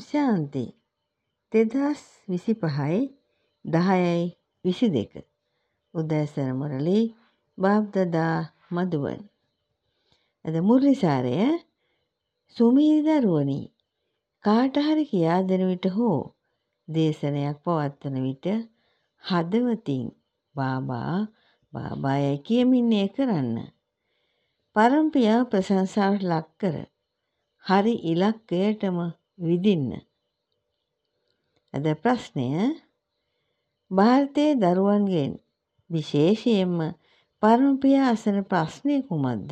ශාන්ති 2025 10:22 උදෑසන මුරලි බාබ්දදා මදුවන්. අද මුරලිසාරය සුමීද රුවනි කාට හරි කියා දෙන විට හෝ දේශනයක් පවත්වන විට හදවතින් බාබා යයි කියමින් එය කරන්න. පරම්පියාව ප්‍රශංසාවට ලක් කර හරි ඉලක්කයටම විදින්න. අද ප්‍රශ්නය ಭಾರತයේ දරුවන්ගෙන් විශේෂයෙන්ම පරම්පියා අසන ප්‍රශ්නය කුමක්ද?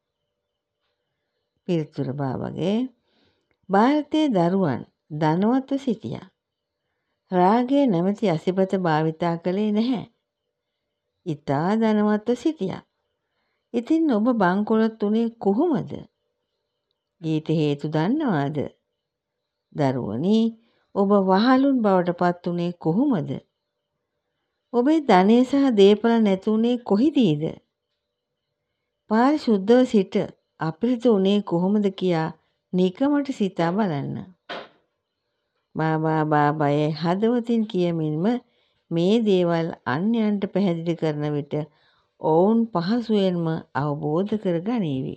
පිළිතුර බාබාගේ ಭಾರತයේ දරුවන් ධනවත්ව සිටියා. රාගය නැමැති අසිපත භාවිතා කළේ නැහැ. ඊතා ධනවත්ව සිටියා. ඉතින් ඔබ බංකොලොත් උනේ කොහොමද? ඊට හේතු දන්නවාද? දරුවනි, ඔබ වහලුන් බවට පත් උනේ කොහොමද? ඔබේ ධනය සහ දේපල නැතුනේ කොහිදීද? පාරිශුද්ධව සිට අපිරිත උනේ කොහොමද කියා නිකමට සිතා බලන්න. බාබායේ හදවතින් කියමින්ම මේ දේවල් අන්‍යයන්ට පැහැදිලි කරන විට ඔවුන් පහසුවෙන්ම අවබෝධ කර ගනීවි.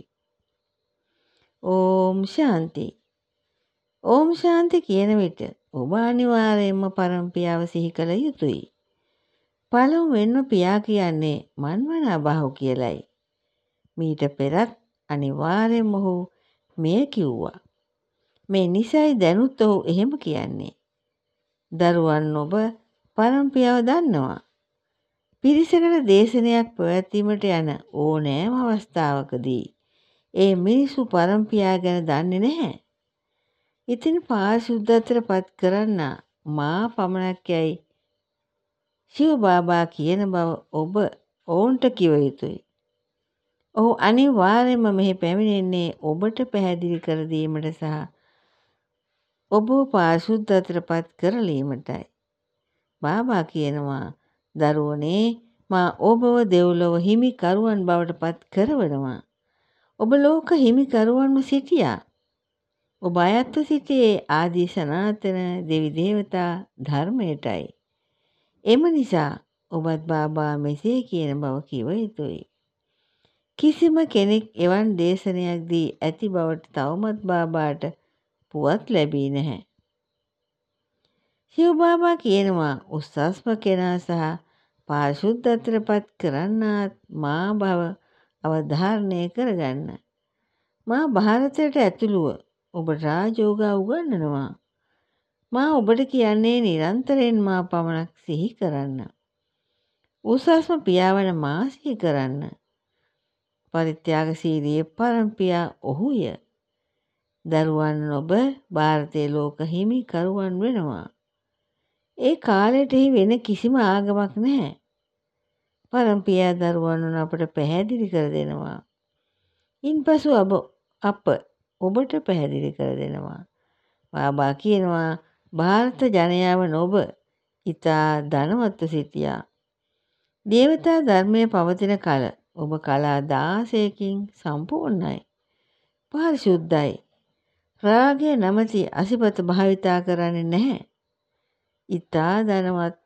ඕම් ශාන්ති. ඕම් ශාන්ති කියන විට ඔබ අනිවාර්යයෙන්ම පරම්පියාව සිහි කළ යුතුයි. පළමුවෙන්ම පියා කියන්නේ මන්වනා බාහු කියලයි. මීට පෙරත් අනිවාර්යයෙන්ම ඔහු මෙය කිව්වා. මේ නිසයි දැනුත් ඔහු එහෙම කියන්නේ. දරුවන් ඔබ පරම්පියාව දන්නවා. පිරිසකට දේශනයක් පැවැත්වීමට යන ඕනෑම අවස්ථාවකදී ඒ මිනිසු පරම්පියා ගැන දන්නේ නැහැ. ඉතින් පාරිශුද්ධත්වයට පත් කරන්න මා පමණක් යයි ශිව බාබා කියන බව ඔබ ඔවුන්ට කිව යුතුයි. ඔහු අනිවාර්යයෙන්ම මෙහි පැමිණෙන්නේ ඔබට පැහැදිලි කර දීමට සහ ඔබව පාරිශුද්ධත්වයට පත් කරලීමටයි. බාබා කියනවා දරුවනේ මා ඔබව දෙව්ලොව හිමිකරුවන් බවට පත් කරවනවා. ඔබ ලෝක හිමිකරුවන්ම සිටියා. ඔබ අයත්ව සිටියේ ආදී සනාතන දෙවි දේවතා ධර්මයටයි. එම නිසා ඔබත් බාබා මෙසේ කියන බව කිව යුතුයි. කිසිම කෙනෙක් එවන් දේශනයක් දී ඇති බවට තවමත් බාබාට පුවත් ලැබී නැහැ. ශිව බාබා කියනවා උස්සස්ම කෙනා සහ පාරිශුද්ධත්වයට පත් කරන්නාත් මා බව අවධාරණය කරගන්න. මා ಭಾರತයට ඇතුළුව ඔබට රාජෝගා උගන්වනවා. මා ඔබට කියන්නේ නිරන්තරයෙන් මා පමණක් සිහි කරන්න. උසස්ම පියාවන මා සිහි කරන්න. පරිත්‍යාගශීලී පරම්පියා ඔහුය. දරුවන් ඔබ ಭಾರತයේ ලෝක හිමිකරුවන් වෙනවා. ඒ කාලයට වෙන කිසිම ආගමක් නැහැ. පරම්පියා දරුවන් අපට පැහැදිලි කර දෙනවා. ඉන්පසු අප ඔබට පැහැදිලි කර දෙනවා. බාබා කියනවා ಭಾರತ ජනයාව නොබ ඊතා ධනවත්ව සිටියා. දේවතා ධර්මයේ පවතින කල ඔබ කලා 16කින් සම්පූර්ණයි. පාරිශුද්ධයි. රාගය නැමැති අසිපත භාවිතා කරන්නේ නැහැ. ඊතා ධනවත්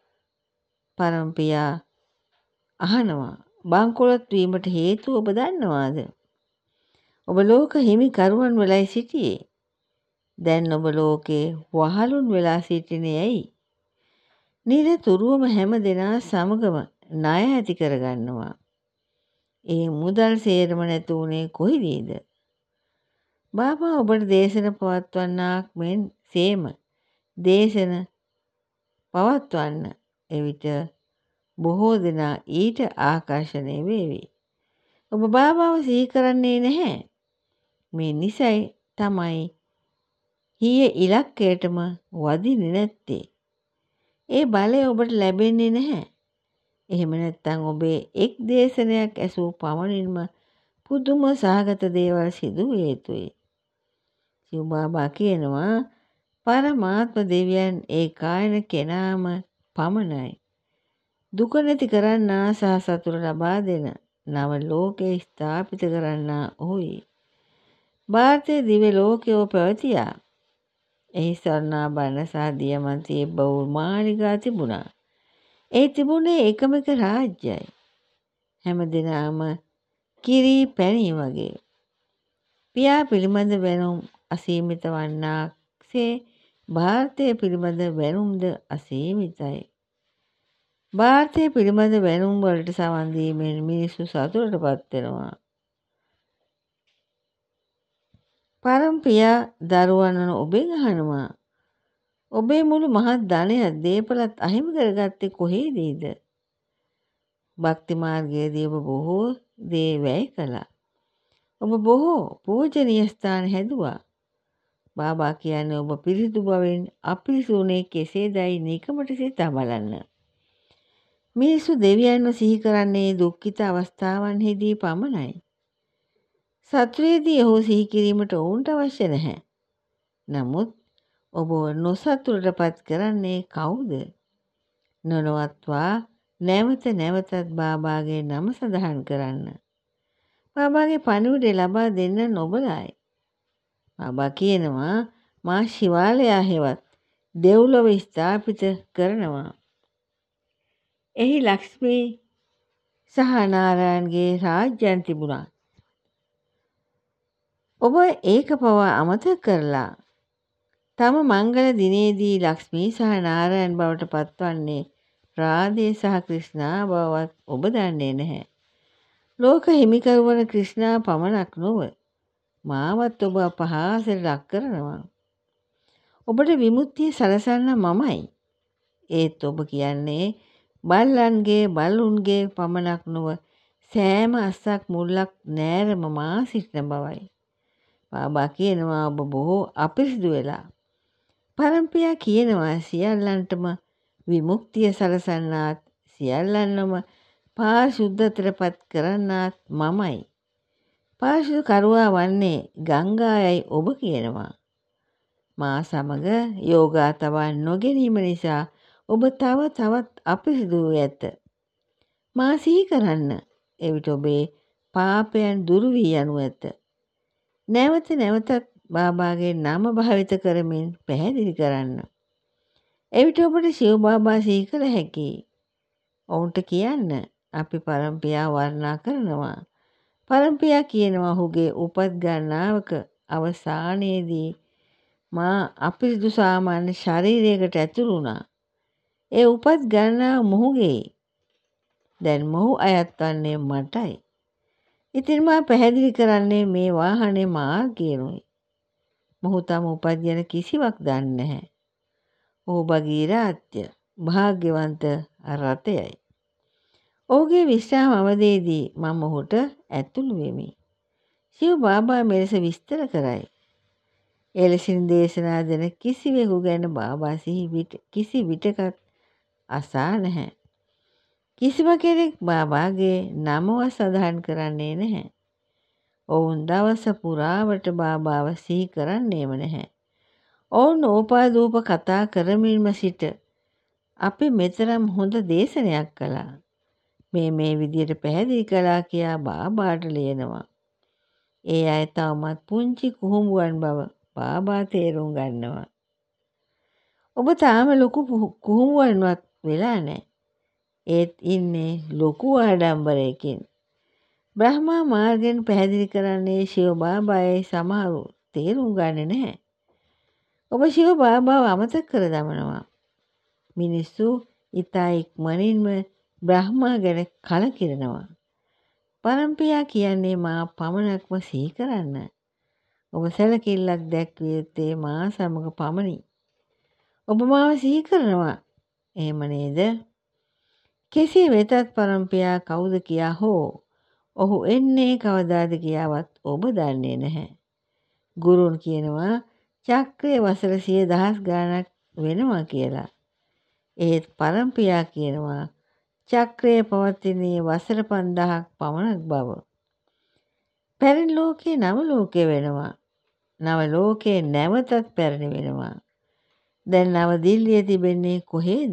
පරම්පියා අහනවා. බංකොලොත් වීමට හේතුව ඔබ දන්නවාද? ඔබ ලෝක හිමිකරුවන් වෙලයි සිටියේ. දැන් ඔබ ලෝකේ වහලුන් වෙලා සිටින්නේ ඇයි? නිරතුරුවම හැම දෙනා සමගම ණය ඇති කරගන්නවා. ඒ මුදල් සේරම නැති උනේ කොහිදීද? බාබා ඔබට දේශන පවත්වන්නාක් මෙන් සේම දේශන පවත්වන්න. එවිට බොහෝ දෙනා ඊට ආකර්ෂණය වේවි. ඔබ බාබාව සිහි කරන්නේ නැහැ. මේ නිසයි තමයි හීය ඉලක්කයටම වදින්නේ නැත්තේ. ඒ බලය ඔබට ලැබෙන්නේ නැහැ. එහෙම නැත්නම් ඔබේ එක් දේශනයක් ඇසූ පමණින්ම පුදුම සහගත දේවල් සිදු විය යුතුයි. ශිව බාබා කියනවා පරමාත්ම දෙවියන් ඒ කායන කෙනාම පමණයි. දුක නැති කරන්නා සහ සතුට ලබා දෙන නව ලෝකේ ස්ථාපිත කරන්නා ඔහුයි. ಭಾರತයේ දිව්‍ය ලෝකයෝ පැවතියා. එහි ස්වර්ණාභරණ සහ දියමන්තියේ බහුල් මාලිගා තිබුණා. ඒ තිබුණේ එකම එක රාජ්‍යයි. හැමදෙනාම කිරී පැණී වගේ. පියා පිළිබඳ බැනුම් අසීමිත වන්නාක්සේ භාරතය පිළිබඳ බැනුම්ද අසීමිතයි. භාරතය පිළිබඳ බැනුම් වලට සවන් දීමෙන් මිනිස්සු සතුටටපත් වෙනවා. පරම පියා දරුවන් වන ඔබෙන් අහනවා, ඔබේ මුළු මහත් ධනයත් දේපලත් අහිමි කරගත්තේ කොහේදීද? භක්ති මාර්ගයේදී ඔබ බොහෝ දේ වැය කළා. ඔබ බොහෝ පූජනීය ස්ථාන හැදුවා. බාබා කියන්නේ ඔබ පිරිසිදු බවෙන් අපිරිසුදුනේ කෙසේදයි නිකමට සිතා බලන්න. මිනිස්සු දෙවියන්ව සිහි කරන්නේ දුක්ඛිත අවස්ථාවන්හිදී පමණයි. සත්වයේදී ඔහු සිහි කිරීමට ඔවුන්ට අවශ්‍ය නැහැ. නමුත් ඔබ නොසතුටටපත් කරන්නේ කවුද? නොනවත්වා නැවත නැවතත් බාබාගේ නම සඳහන් කරන්න. බාබාගේ පණිවිඩය ලබා දෙන්න නොබලායි. බාබා කියනවා මා ශිවාලයා හෙවත් දෙව්ලොව ස්ථාපිත කරනවා. එහි ලක්ෂ්මී සහ නාරායන්ගේ රාජ්‍යයන් තිබුණා. ඔබ ඒක පවා අමතක කරලා තම මංගල දිනේදී ලක්ෂ්මී සහ නාරායන් බවට පත්වන්නේ රාධේ සහ ක්‍රිෂ්ණා බවත් ඔබ දන්නේ නැහැ. ලෝක හිමිකරු වන ක්‍රිෂ්ණා පමණක් නොව මාවත් ඔබ අපහාසයට ලක් කරනවා. ඔබට විමුක්තිය සලසන්න මමයි. ඒත් ඔබ කියන්නේ බල්ලන්ගේ බල්ලුන්ගේ පමණක් නොව සෑම අස්සක් මුල්ලක් නෑරම මා සිටින බවයි. බාබා කියනවා ඔබ බොහෝ අපිරිසිදු වෙලා. පරම්පියා කියනවා සියල්ලන්ටම විමුක්තිය සලසන්නාත් සියල්ලන්ම පාරිශුද්ධත්වයට පත් කරන්නාත් මමයි. පාරිශුද්ධ කරුවා වන්නේ ගංගායයි ඔබ කියනවා. මා සමග යෝගා තබා නොගැනීම නිසා ඔබ තවත් අපිරිසිදු ඇත. මා සිහි කරන්න. එවිට ඔබේ පාපයන් දුරු වී යනු ඇත. නැවත නැවතත් බාබාගේ නම භාවිත කරමින් පැහැදිලි කරන්න. එවිට ඔබට ශිව බාබා සිහි කළ හැකියි. ඔවුන්ට කියන්න අපි පරම්පියා වර්ණනා කරනවා. පරම්පියා කියනවා ඔහුගේ උපත් ගණනාවක අවසානයේදී මා අපිරිසිදු සාමාන්‍ය ශරීරයකට ඇතුළු වුණා. ඒ උපත් ගණනාව මොහුගේ. දැන් මොහු අයත් වන්නේ මටයි. ඉතින් මා පැහැදිලි කරන්නේ මේ වාහනේ මාර්ගයනුයි. මොහු තම උපත් ගැන කිසිවක් දන්නේ නැහැ. ඔහු භගීරාත්‍ය භාග්‍යවන්ත රථයයි. ඔහුගේ විශ්‍රාම අවධියේදී මම ඔහුට ඇතුළු වෙමි. ශිව බාබා මෙලෙස විස්තර කරයි. එලෙසින් දේශනා දෙන කිසිවෙකු ගැන බාබා කිසි විටකත් අසා නැහැ. කිසිම කෙනෙක් බාබාගේ නමවත් සඳහන් කරන්නේ නැහැ. ඔවුන් දවස පුරාවට බාබාව සිහි කරන්නේම නැහැ. ඔවුන් ඕපාදූප කතා කරමින්ම සිට අපි මෙතරම් හොඳ දේශනයක් කළා. මේ විදියට පැහැදිලි කළා කියා බාබාට ලියනවා. ඒ අය තවමත් පුංචි කුහුඹුවන් බව බාබා තේරුම් ගන්නවා. ඔබ තාම ලොකු කුහුඹුවන්වත් වෙලා නැහැ. ඒත් ඉන්නේ ලොකු ආඩම්බරයකින්. බ්‍රහ්මා මාර්ගයෙන් පැහැදිලි කරන්නේ ශිව බාබායි සමහරු තේරුම් ගන්නේ නැහැ. ඔබ ශිව බාබාව අමතක කර දමනවා. මිනිස්සු ඉතා ඉක්මනින්ම බ්‍රහ්මා ගැන කලකිරෙනවා. පරම්පියා කියන්නේ මා පමණක්ම සිහි කරන්න. ඔබ සැලකිල්ලක් දැක්විය යුත්තේ මා සමග පමණි. ඔබ මාව සිහි කරනවා. එහෙම නේද? කෙසේ වෙතත් පරම්පියා කවුද කියා හෝ ඔහු එන්නේ කවදාද කියාවත් ඔබ දන්නේ නැහැ. ගුරුන් කියනවා චක්‍රයේ වසර 100,000 ගණනක් වෙනවා කියලා. ඒත් පරම්පියා කියනවා චක්‍රයේ පවතින්නේ වසර 5000ක් පමණක් බව. පැරණි ලෝකේ නව ලෝකේ වෙනවා. නව ලෝකේ නැවතත් පැරණි වෙනවා. දැන් නව දිල්ලිය තිබෙන්නේ කොහේද?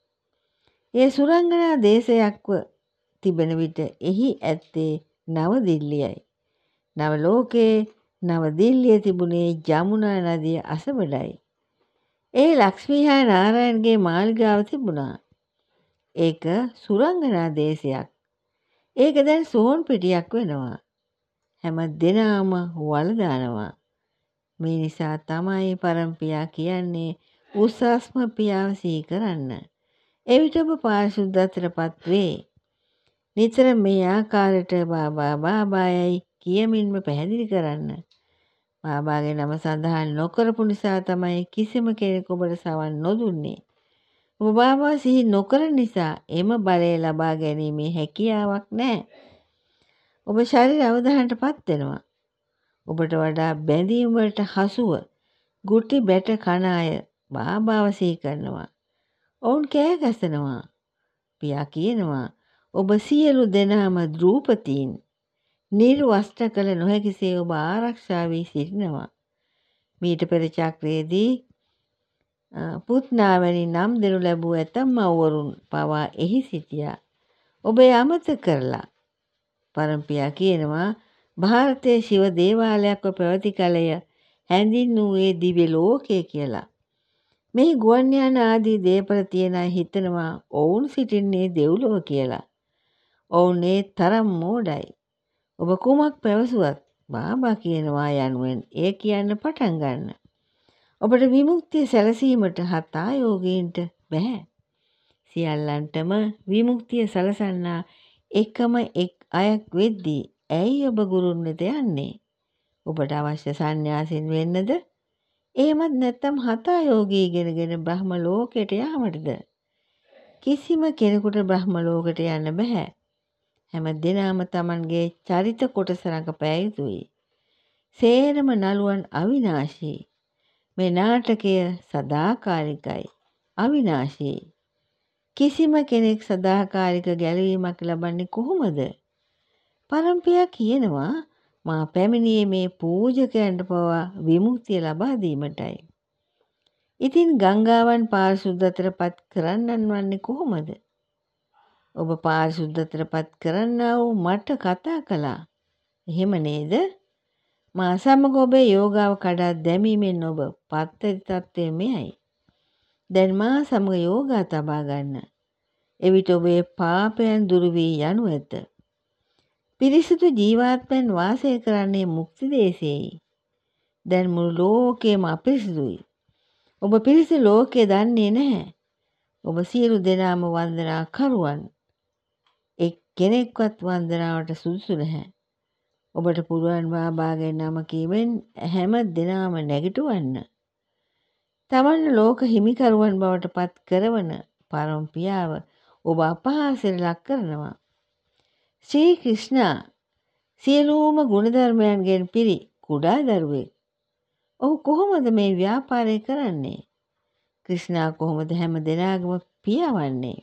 ඒ සුරංගනා දේශයක්ව තිබෙන විට එහි ඇත්තේ නව දිල්ලියයි. නව ලෝකේ නව දිල්ලිය තිබුණේ ජමුනා නදිය අසබඩයි. ඒ ලක්ෂ්මී හා නාරයන්ගේ මාලිගාව තිබුණා. ඒක සුරංගනා දේශයක්. ඒක දැන් සෝන් පිටියක් වෙනවා. හැම දෙනාම වළදානවා. මේ නිසා තමයි පරම්පියා කියන්නේ උසස්ම පියාව සිහි කරන්න. එවිට ඔබ පාරිශුද්ධත්වයටපත් වේ. නිතර මේ ආකාරයට බාබායයි කියමින්ම පැහැදිලි කරන්න. බාබාගේ නම සඳහන් නොකරපු නිසා තමයි කිසිම කෙනෙක් ඔබට සවන් නොදුන්නේ. ඔබ බාබා සිහි නොකරන නිසා එම බලය ලබා ගැනීමේ හැකියාවක් නැහැ. ඔබ ශරීර අවධානයටපත් වෙනවා. ඔබට වඩා බැඳීම් වලට හසුව ගුටි බැට කන අය බාබාව සිහි කරනවා. ඔවුන් කෑ ගසනවා. පියා කියනවා ඔබ සියලු දෙනාම ධ්‍රුපදීන් නිර්වස්ත්‍ර කළ නොහැකිසේ ඔබ ආරක්ෂා වී සිටිනවා. මීට පෙර චක්‍රයේදී පුත්නාවැනි නම් දෙනු ලැබූ ඇතම් මව්වරුන් පවා එහි සිටියා. ඔබ අමතක කරලා. පරම්පියා කියනවා ಭಾರತයේ ශිව දේවාලයක්ව පැවති කලය හැඳින්වූයේ දිව්‍ය ලෝකය කියලා. මේ ගුවන් යාන ආදී දේපල තියන අය හිතනවා ඔවුන් සිටින්නේ දෙව්ලොව කියලා. ඔවුන් ඒ තරම් මෝඩයි. ඔබ කුමක් පැවසුවත් බාබා කියනවා යනුවෙන් ඒ කියන්න පටන් ගන්න. ඔබට විමුක්තිය සැලසීමට හතා යෝගීන්ට බෑ. සියල්ලන්ටම විමුක්තිය සලසන්නා එකම එක් අයක් වෙද්දී ඇයි ඔබ ගුරුන් වෙත යන්නේ? ඔබට අවශ්‍ය සන්න්‍යාසින් වෙන්නද? එහෙමත් නැත්නම් හතා යෝගී ඉගෙනගෙන බ්‍රහ්ම ලෝකයට යාමටද? කිසිම කෙනෙකුට බ්‍රහ්ම ලෝකයට යන්න බෑ. හැම දිනම Tamanගේ චරිත කොටස රඟපෑ යුතුයි. සේරම නළුවන් අවිනාශී. මේ නාටකය සදාකාලිකයි. අවිනාශී. කිසිම කෙනෙක් සදාකාලික ගැලවීමක් ලබන්නේ කොහොමද? පරම්පියා කියනවා මා පැමිණියේ මේ පූජකයන්ට පවා විමුක්තිය ලබා දීමටයි. ඉතින් ගංගාවන් පාරිශුද්ධත්වයටපත් කරන්නන් වන්නේ කොහොමද? ඔබ පාරිශුද්ධත්වයටපත් කරන්නා වූ මට කතා කළා. එහෙම නේද? මා සමග ඔබේ යෝගාව කඩා දැමීමෙන් ඔබ පත්තරි තත්ත්වය මෙයයි. දැන් මා සමග යෝගා තබා ගන්න. එවිට ඔබේ පාපයන් දුරු වී යනු ඇත. පිරිසිදු ජීවාත්මයන් වාසය කරන්නේ මුක්ති දේශයේයි. දැන් මුළු ලෝකයම අපිරිසිදුයි. ඔබ පිරිසිදු ලෝකය දන්නේ නැහැ. ඔබ සියලු දෙනාම වන්දනා කරුවන්. එක් කෙනෙක්වත් වන්දනාවට සුදුසු නැහැ. ඔබට පුළුවන් බාබාගේ නම කීමෙන් හැම දිනම නැගිටවන්න. තමන් ලෝක හිමිකරුවන් බවට පත් කරවන පරම්පියාව ඔබ අපහාසයට ලක් කරනවා. ශ්‍රී ක්‍රිෂ්ණා සියලුම ගුණධර්මයන්ගෙන් පිරි කුඩා දරුවෙක්. ඔහු කොහොමද මේ ව්‍යාපාරය කරන්නේ? ක්‍රිෂ්ණා කොහොමද හැම දෙනාගම පියවන්නේ?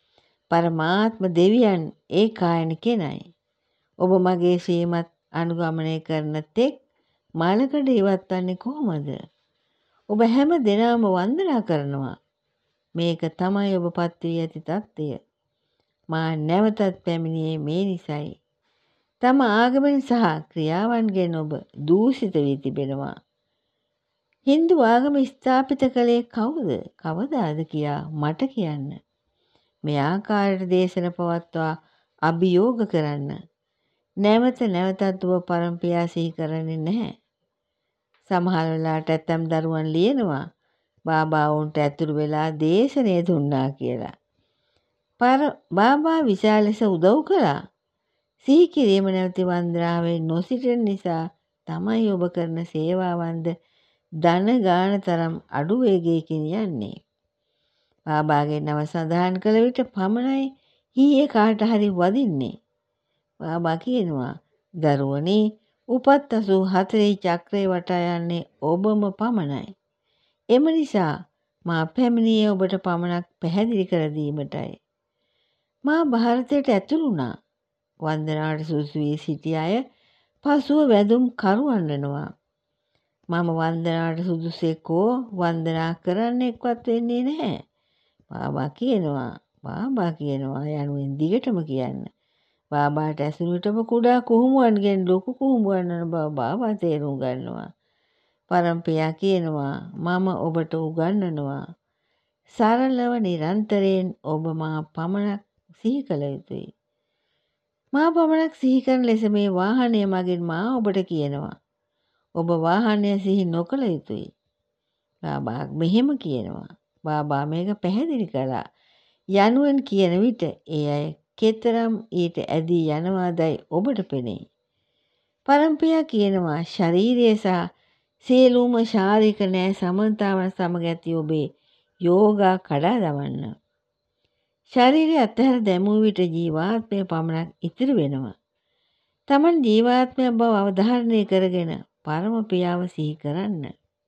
පරමාත්ම දෙවියන් ඒකායන කෙනයි. ඔබ මගේ ශ්‍රීමත් අනුගමනය කරන තෙක් මාලකඩ ඉවත්වන්නේ කොහොමද? ඔබ හැම දෙනාම වන්දනා කරනවා. මේක තමයි ඔබ පත් වී ඇති තත්ත්වය. මා නැවතත් පැමිණියේ මේ නිසයි. තම ආගමෙන් සහ ක්‍රියාවන්ගෙන් ඔබ දූෂිත වී තිබෙනවා. හින්දු ආගම ස්ථාපිත කළේ කවුද? කවදාද කියා මට කියන්න. මේ ආකාරයට දේශන පවත්වා අභියෝග කරන්න. නැවත නැවතත් ඔබ පරම්පියා සිහි කරන්නේ නැහැ. සමහර වෙලාවට ඇතම් දරුවන් ලියනවා බාබා උන්ට ඇතුළු වෙලා දේශනය දුන්නා කියලා. බාබා විශාල ලෙස උදව් කළා. සිහි කිරීම නැවති වන්දනාවේ නොසිටින නිසා තමයි ඔබ කරන සේවාවන්ද ධන ගාන තරම් අඩු වේගයකින් යන්නේ. බාබාගේ නම සඳහන් කළ විට පමණයි ඊයේ කාට හරි වදින්නේ. බාබා කියනවා දරුවනේ උපත් 84 චක්‍රේ වටා යන්නේ ඔබම පමණයි. එම නිසා මා පැමිණියේ ඔබට පමණක් පැහැදිලි කර දීමටයි. මා ಭಾರತයට ඇතුළු වුණා. වන්දනාවට සුදුසු වී සිටි අය පසුව වැදුම් කරුවන් වෙනවා. මම වන්දනාවට සුදුසෙකෝ වන්දනා කරන්නෙක්වත් වෙන්නේ නැහැ. බාබා කියනවා යනුවෙන් දිගටම කියන්න. බාබාට ඇසුරු විට ඔබ කුඩා කුහුඹුවන්ගෙන් ලොකු කුහුඹුවන් වන බව බාබා තේරුම් ගන්නවා. පරම්පියා කියනවා මම ඔබට උගන්වනවා. සරලව නිරන්තරයෙන් ඔබ මා පමණක් සිහි කළ යුතුයි. මා පමණක් සිහි කරන ලෙස මේ වාහනය මගින් මා ඔබට කියනවා. ඔබ වාහනය සිහි නොකළ යුතුයි. බාබා මෙහෙම කියනවා. බාබා මේක පැහැදිලි කළා. යනුවෙන් කියන විට ඒ අය කෙතරම් ඊට ඇදී යනවාදයි ඔබට පෙනේ. පරම්පියා කියනවා ශරීරය සහ සියලුම ශාරීරික නෑ සමතාවන් සමග ඇති ඔබේ යෝගා කඩා දමන්න. ශරීරය අත්හැර දැමූ විට ජීවාත්මය පමණක් ඉතිරි වෙනවා. තමන් ජීවාත්මයක් බව අවධාරණය කරගෙන පරම පියාව සිහි කරන්න.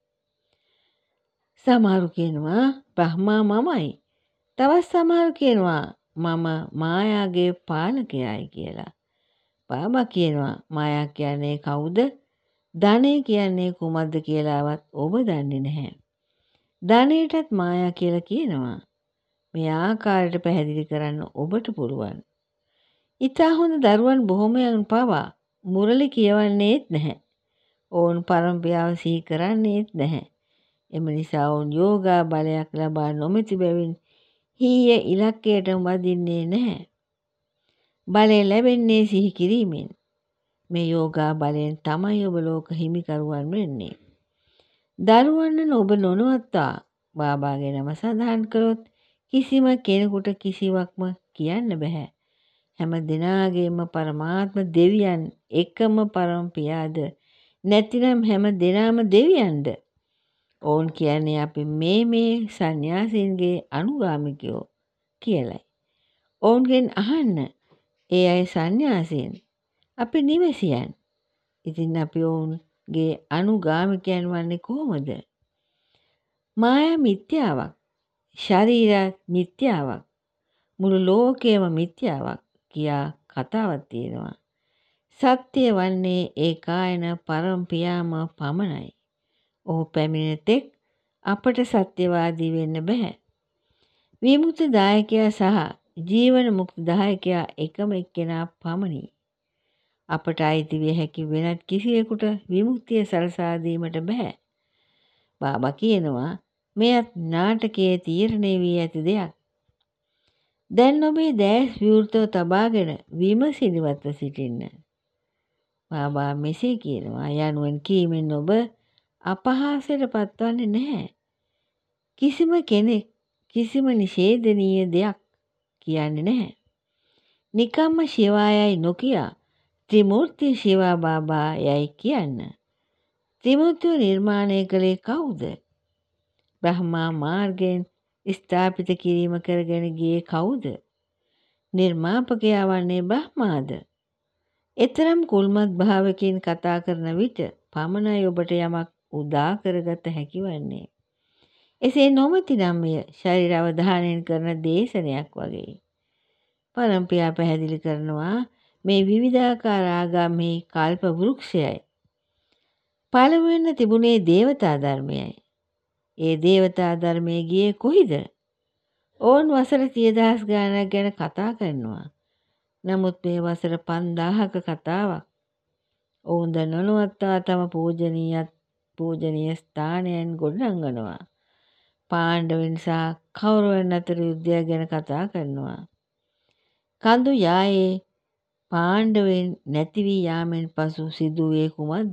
සමහරු කියනවා බ්‍රහ්මා මමයි. තවත් සමහරු කියනවා මම මායාගේ පාලකයයි කියලා. බාබා කියනවා මායා කියන්නේ කවුද? ධනය කියන්නේ කුමක්ද කියලාවත් ඔබ දන්නේ නැහැ. ධනයටත් මායා කියලා කියනවා. මේ ආකාරයට පැහැදිලි කරන්න ඔබට පුළුවන්. ඉතා හොඳ දරුවන් බොහොමයන් පවා මුරලි කියවන්නේත් නැහැ. ඔවුන් පරම්පියාව සිහි කරන්නේත් නැහැ. එම නිසා ඔවුන් යෝගා බලයක් ලබා නොමැති බැවින් හීය ඉලක්කයට වදින්නේ නැහැ. බලය ලැබෙන්නේ සිහි කිරීමෙන්. මේ යෝගා බලයෙන් තමයි ඔබ ලෝක හිමිකරුවන් වෙන්නේ. දරුවන් ඔබ නොනවත්වා බාබාගේ නම සඳහන් කළොත් කිසිම කෙනෙකුට කිසිවක්ම කියන්න බෑ. හැම දිනාගේම පරමාත්ම දෙවියන් එකම පරමපියාද නැතිනම් හැම දිනාම දෙවියන්ද? ඔවුන් කියන්නේ අපි මේ සන්‍යාසීන්ගේ අනුගාමිකයෝ කියලයි. ඔවුන්ගෙන් අහන්න ඒ අය සන්‍යාසීන් අපි නිවැසියන්. ඉතින් අපි ඔවුන්ගේ අනුගාමිකයන් වන්නේ කොහොමද? මායා මිත්‍යාවක්, ශරීරත් මිත්‍යාවක්, මුළු ලෝකයම මිත්‍යාවක් කියා කතාවක් තියෙනවා. සත්‍ය වන්නේ ඒකායන පරමපියාම පමණයි. ඔහු පැමිණෙන තෙක් අපට සත්‍යවාදී වෙන්න බෑ. විමුක්ති දායකයා සහ ජීවන මුක්ති දායකයා එකම එක්කෙනා පමණි. අපට අයිති විය හැකි වෙනත් කිසිවෙකුට විමුක්තිය සලසා දීමට බෑ. බාබා කියනවා මෙයත් නාටකයේ තීරණය වී ඇති දෙයක්. දැන් ඔබේ දැස් විවෘතව තබාගෙන විමසිලිවත්ව සිටින්න. බාබා මෙසේ කියනවා යනුවෙන් කීමෙන් ඔබ අපහාසයට පත්වන්නේ නැහැ. කිසිම කෙනෙක් කිසිම නිෂේධනීය දෙයක් කියන්නේ නැහැ. නිකම්ම ශිවායයි නොකියා ත්‍රිමූර්ති ශිවා බාබා යයි කියන්න. ත්‍රිමූර්තිය නිර්මාණය කළේ කවුද? බ්‍රහ්මා මාර්ගයෙන් ස්ථාපිත කිරීම කරගෙන ගියේ කවුද? නිර්මාපකයා වන්නේ බ්‍රහ්මාද? එතරම් කුල්මත් භාවකින් කතා කරන විට පමණයි ඔබට යමක් උදා කරගත හැකි වන්නේ. එසේ නොමැති නම් මෙය ශරීර අවධානයෙන් කරන දේශනයක් වගේ. පරම්පියා පැහැදිලි කරනවා මේ විවිධාකාර ආගම්හි කල්ප වෘක්ෂයයි. පළමුවෙන්න තිබුණේ දේවතා ධර්මයයි. ඒ දේවතා ධර්මයේ ගියේ කොහිද? ඕන් වසර 10000 ගානක් ගැන කතා කරනවා. නමුත් මේ වසර 5000ක කතාවක්. ඔවුන් ද නොනවත්වා තම පූජනීය ස්ථානයන් ගොඩනංවනවා. පාණ්ඩවෙන් සහ කෞරවයන් අතර යුද්ධයක් ගැන කතා කරනවා. කඳු යායේ පාණ්ඩවෙන් නැති වී යාමෙන් පසු සිදුවේ කුමක්ද?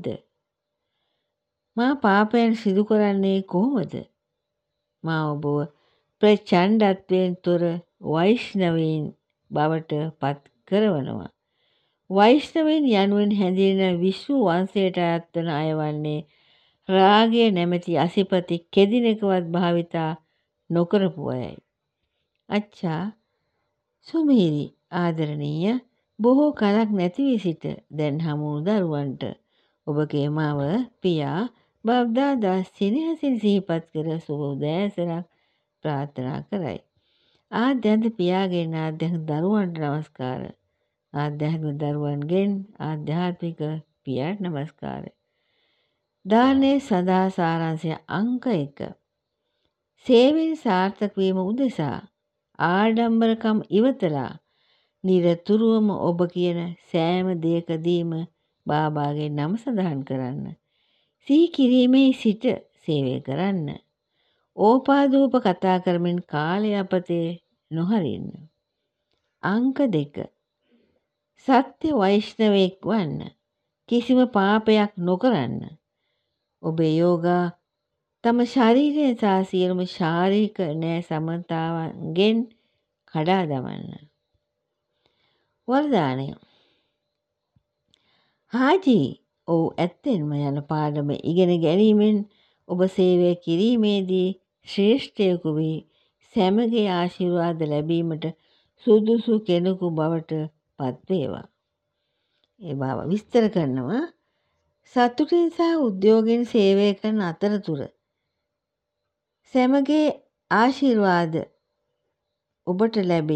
මා පාපයන් සිදු කරන්නේ කොහොමද? මා ඔබව ප්‍රචණ්ඩත්වයෙන් තොර වෛෂ්ණවීන් බවට පත් කරවනවා. වෛෂ්ණවීන් යනුවෙන් හැඳින්වෙන විෂ්ණු වංශයට අයත් වන අය වන්නේ රාගය නැමැති අසිපති කෙදිනකවත් භාවිතා නොකරපු අයයි. අච්චා සුමීරි ආදරණීය බොහෝ කලක් නැති වී සිට දැන් හමු දරුවන්ට ඔබගේ මව පියා බබ්දාදා සිනහසින් සිහිපත් කර සුබ උදෑසනක් ප්‍රාර්ථනා කරයි. ආද්‍යන්ත පියාගෙන් ආද්‍යන්ත දරුවන්ට නමස්කාර. ආධ්‍යාත්මික දරුවන්ගෙන් ආධ්‍යාත්මික පියාට නමස්කාර. දානයේ සදා සාරාංශය අංක 1. සේවයෙන් සාර්ථක වීම උදෙසා ආඩම්බරකම් ඉවතලා නිරතුරුවම ඔබ කියන සෑම දෙයකදීම බාබාගේ නම සඳහන් කරන්න. සිහි කිරීමේ සිට සේවය කරන්න. ඕපාදූප කතා කරමින් කාලය අපතේ නොහරින්න. අංක 2. සත්‍ය වෛෂ්ණවයෙක් වන්න. කිසිම පාපයක් නොකරන්න. ඔබේ යෝගා තම ශරීරය සහ සියලුම ශාරීරික නෑ සමතාවන්ගෙන් කඩා දමන්න. වරදානය. හාජී ඔව් ඇත්තෙන්ම යන පාඩම ඉගෙන ගැනීමෙන් ඔබ සේවය කිරීමේදී ශ්‍රේෂ්ඨයෙකු වී සැමගේ ආශිර්වාද ලැබීමට සුදුසු කෙනෙකු බවට පත්වේවා. ඒ බව විස්තර කරනවා. සතුටින් සහ උද්‍යෝගයෙන් සේවය කරන අතරතුර සැමගේ ආශිර්වාද ඔබට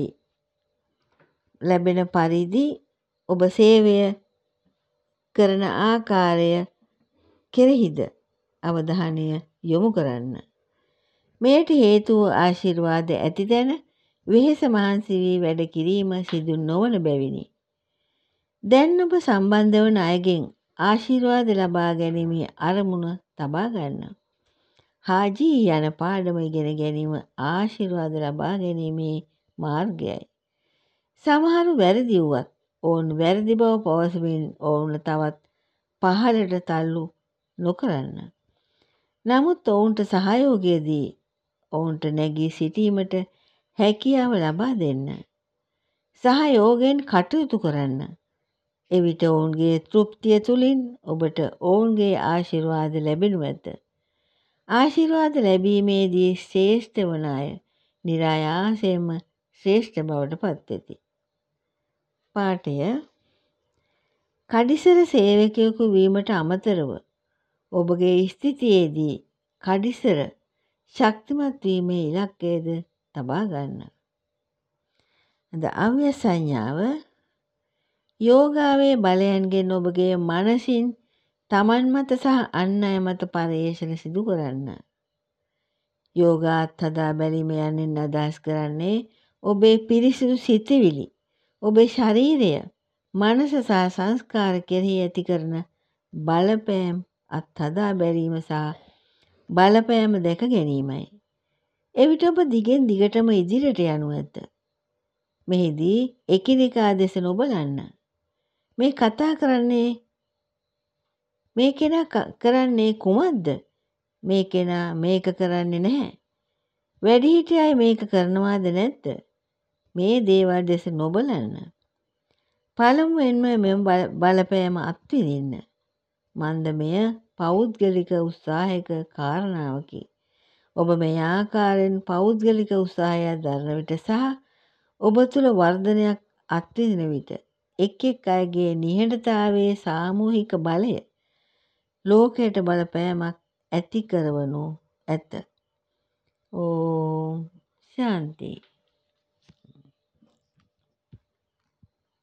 ලැබෙන පරිදි ඔබ සේවය කරන ආකාරය කෙරෙහිද අවධානය යොමු කරන්න. මෙයට හේතුව ආශිර්වාද ඇති තැන වෙහෙස මහන්සි වී වැඩ කිරීම සිදු නොවන බැවිනි. දැන් ඔබ සම්බන්ධ වන අයගෙන් ආශිර්වාද ලබා ගැනීමේ අරමුණ තබා ගන්න. හාජී යන පාඩම ඉගෙන ගැනීම ආශිර්වාද ලබා ගැනීමේ මාර්ගයයි. සමහරු වැරදි වුවත් ඔවුන් වැරදි බව පවසමින් ඔවුන් තවත් පහළට තල්ලු නොකරන්න. නමුත් ඔවුන්ට සහයෝගය දී ඔවුන්ට නැගී සිටීමට හැකියාව ලබා දෙන්න. සහයෝගයෙන් කටයුතු කරන්න. එවිට ඔවුන්ගේ තෘප්තිය තුළින් ඔබට ඔවුන්ගේ ආශිර්වාද ලැබෙනු ඇත. ආශිර්වාද ලැබීමේදී ශ්‍රේෂ්ඨ වන අය නිරායාසයෙන්ම ශ්‍රේෂ්ඨ බවට පත්වෙති. පාඨය කඩිසර සේවකයෙකු වීමට අමතරව ඔබගේ ස්ථිතියේදී කඩිසර ශක්තිමත් වීමේ ඉලක්කයද තබා ගන්න. අද අව්‍ය සංඥාව යෝගාවේ බලයන්ගෙන් ඔබගේ මනසින් තමන් මත සහ අන් අය මත පර්යේෂණ සිදු කරන්න. යෝගාත් හදා බැලීම යන්නෙන් අදහස් කරන්නේ ඔබේ පිරිසිදු සිතිවිලි, ඔබේ ශරීරය, මනස සහ සංස්කාර කෙරෙහි ඇති කරන බලපෑම් අත්හදා බැලීම සහ බලපෑම දැක ගැනීමයි. එවිට ඔබ දිගෙන් දිගටම ඉදිරියට යනු ඇත. මෙහිදී එකිනෙකා දෙස නොබලන්න. මේ කෙනා කරන්නේ කුමක්ද? මේ කෙනා මේක කරන්නේ නැහැ. වැඩිහිටි අය මේක කරනවාද නැද්ද? මේ දේවල් දෙස නොබලන්න. පළමුවෙන්ම මෙම බලපෑම අත්විඳින්න. මන්ද මෙය පෞද්ගලික උත්සාහයක කාරණාවකි. ඔබ මේ ආකාරයෙන් පෞද්ගලික උත්සාහයක් දරන විට සහ ඔබ තුළ වර්ධනයක් අත්විඳින විට එක් අයගේ නිහඬතාවයේ සාමූහික බලය ලෝකයට බලපෑමක් ඇති කරවනු ඇත. ඕම් ශාන්ති.